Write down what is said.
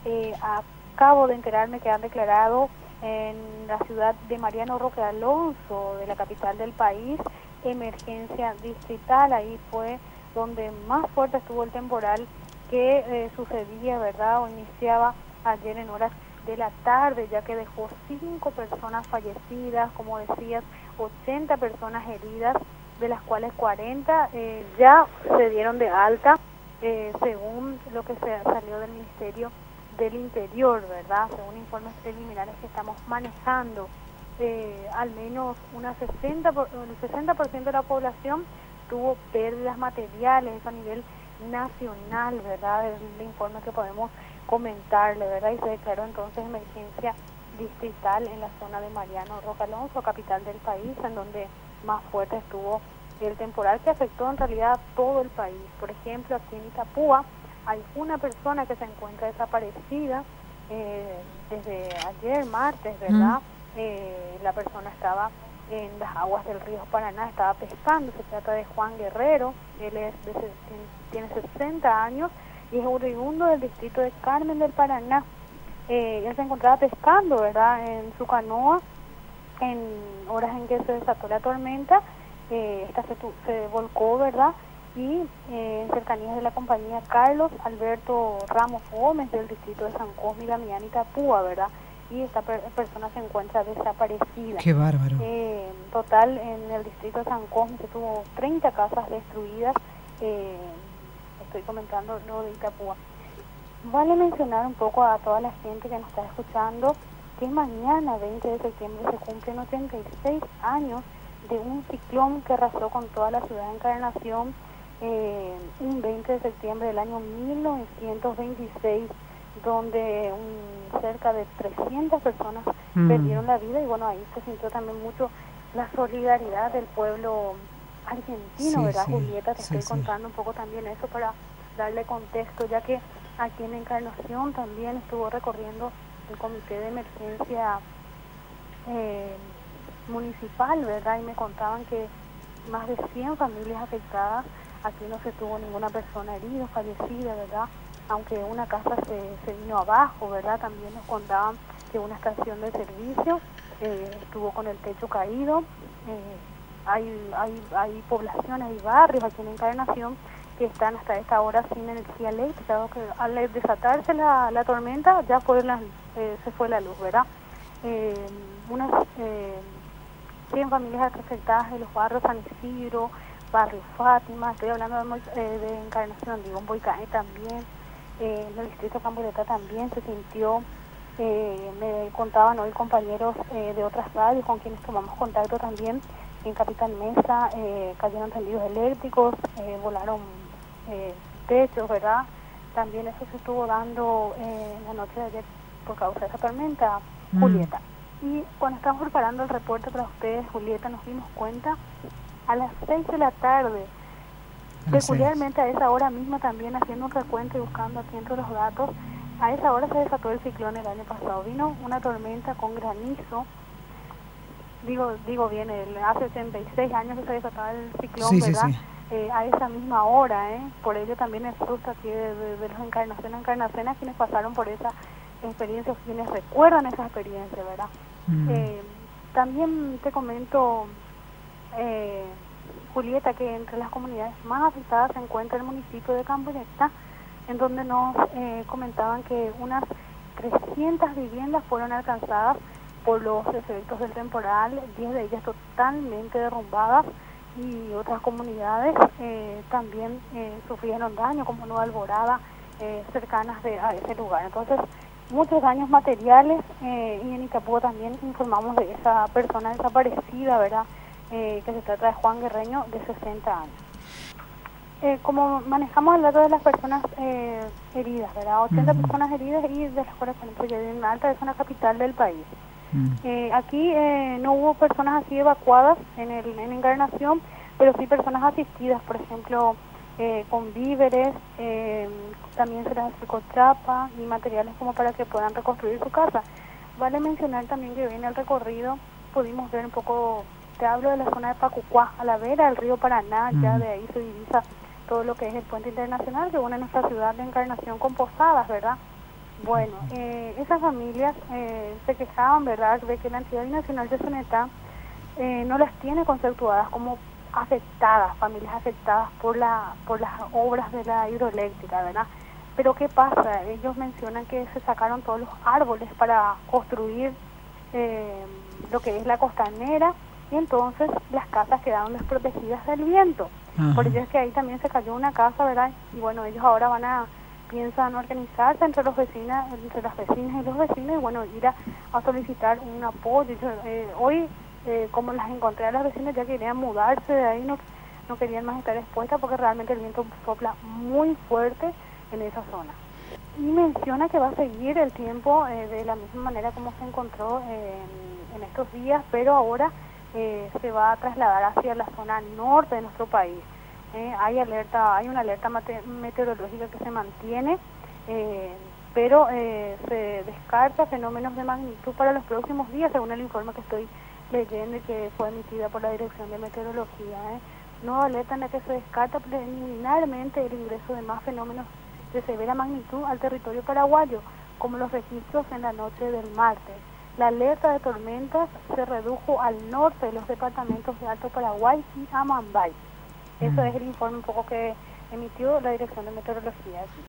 Acabo de enterarme que han declarado en la ciudad de Mariano Roque Alonso, de la capital del país, emergencia distrital. Ahí fue donde más fuerte estuvo el temporal que sucedía, ¿verdad?, o iniciaba ayer en horas de la tarde, ya que dejó 5 personas fallecidas, como decías, 80 personas heridas, de las cuales 40 ya se dieron de alta, según lo que se salió del Ministerio del Interior, ¿verdad? Según informes preliminares que estamos manejando, al menos el 60% de la población tuvo pérdidas materiales, eso a nivel nacional, ¿verdad? El informe que podemos comentarle, ¿verdad? Y se declaró entonces emergencia distrital en la zona de Mariano Roque Alonso, capital del país, en donde más fuerte estuvo el temporal, que afectó en realidad a todo el país. Por ejemplo, aquí en Itapúa hay una persona que se encuentra desaparecida desde ayer, martes, ¿verdad? La persona estaba en las aguas del río Paraná, estaba pescando. Se trata de Juan Guerrero, él tiene 60 años y es oriundo del distrito de Carmen del Paraná. Él se encontraba pescando, ¿verdad?, en su canoa en horas en que se desató la tormenta. Esta se volcó, ¿verdad?, y en cercanías de la compañía Carlos Alberto Ramos Gómez del distrito de San Cosme y Damián Itapúa, ¿verdad? Y esta persona se encuentra desaparecida. ¡Qué bárbaro! Total, en el distrito de San Cosme se tuvo 30 casas destruidas. Estoy comentando lo de Itapúa. Vale mencionar un poco a toda la gente que nos está escuchando que mañana, 20 de septiembre, se cumplen 86 años de un ciclón que arrasó con toda la ciudad de Encarnación, un 20 de septiembre del año 1926, donde cerca de 300 personas perdieron la vida, y bueno, ahí se sintió también mucho la solidaridad del pueblo argentino, ¿verdad, Julieta? Te estoy contando un poco también eso para darle contexto, ya que aquí en Encarnación también estuvo recorriendo el comité de emergencia municipal, ¿verdad? Y me contaban que más de 100 familias afectadas. Aquí no se tuvo ninguna persona herida, fallecida, ¿verdad? Aunque una casa se vino abajo, ¿verdad? También nos contaban que una estación de servicio estuvo con el techo caído. Hay poblaciones, hay barrios aquí en Encarnación que están hasta esta hora sin energía eléctrica, que al desatarse la tormenta ya se fue la luz, ¿verdad? Unas 100 familias afectadas de los barrios San Isidro, barrio Fátima, estoy hablando de Encarnación, digo, en Boicaé también, en el distrito de Camboleta también se sintió. Me contaban hoy compañeros de otras radios con quienes tomamos contacto también, en Capitán Mesa cayeron tendidos eléctricos, volaron techos, ¿verdad? También eso se estuvo dando la noche de ayer por causa de esa tormenta, Julieta. Y cuando estábamos preparando el reporte para ustedes, Julieta, nos dimos cuenta a las 6 de la tarde, peculiarmente a esa hora misma, también haciendo un recuento y buscando aquí entre los datos, a esa hora se desató el ciclón el año pasado. Vino una tormenta con granizo, digo bien, hace 86 años que se desató el ciclón, ¿verdad? A esa misma hora, por ello también el susto aquí de los encarnaciones quienes pasaron por esa experiencia, quienes recuerdan esa experiencia, ¿verdad? También te comento, Julieta, que entre las comunidades más afectadas se encuentra el municipio de Camboleta, en donde nos comentaban que unas 300 viviendas fueron alcanzadas por los efectos del temporal, 10 de ellas totalmente derrumbadas, y otras comunidades también sufrieron daño, como Nueva Alborada, cercanas a ese lugar. Entonces, muchos daños materiales, y en Itapúa también informamos de esa persona desaparecida, ¿verdad? Que se trata de Juan Guerreño, de 60 años. Como manejamos el dato de las personas heridas, ¿verdad? 80 personas heridas, y de las cuales, por ejemplo, ya en Alta es una capital del país. Aquí no hubo personas así evacuadas en Encarnación, pero sí personas asistidas, por ejemplo, con víveres, también se les acercó chapa y materiales como para que puedan reconstruir su casa. Vale mencionar también que hoy en el recorrido pudimos ver un poco, te hablo de la zona de Pacucuá, a la vera del río Paraná, ya de ahí se divisa todo lo que es el puente internacional que une nuestra ciudad de Encarnación con Posadas, ¿verdad? Bueno, esas familias se quejaban, ¿verdad?, de que la entidad binacional de Sonetá no las tiene conceptuadas como afectadas, familias afectadas por las obras de la hidroeléctrica, ¿verdad? Pero ¿qué pasa? Ellos mencionan que se sacaron todos los árboles para construir lo que es la costanera, y entonces las casas quedaron desprotegidas del viento. Por ello es que ahí también se cayó una casa, ¿verdad? Y bueno, ellos ahora piensan organizarse entre las vecinas y los vecinos, y bueno, ir a solicitar un apoyo. Hoy, como las encontré a las vecinas, ya querían mudarse de ahí, no querían más estar expuestas porque realmente el viento sopla muy fuerte en esa zona. Y menciona que va a seguir el tiempo de la misma manera como se encontró en estos días, pero ahora se va a trasladar hacia la zona norte de nuestro país. Hay una alerta meteorológica que se mantiene, pero se descarta fenómenos de magnitud para los próximos días, según el informe que estoy leyendo y que fue emitida por la Dirección de Meteorología. Nueva alerta en la que se descarta preliminarmente el ingreso de más fenómenos de severa magnitud al territorio paraguayo, como los registros en la noche del martes. La alerta de tormentas se redujo al norte de los departamentos de Alto Paraguay y Amambay. Eso es el informe un poco que emitió la Dirección de Meteorología aquí.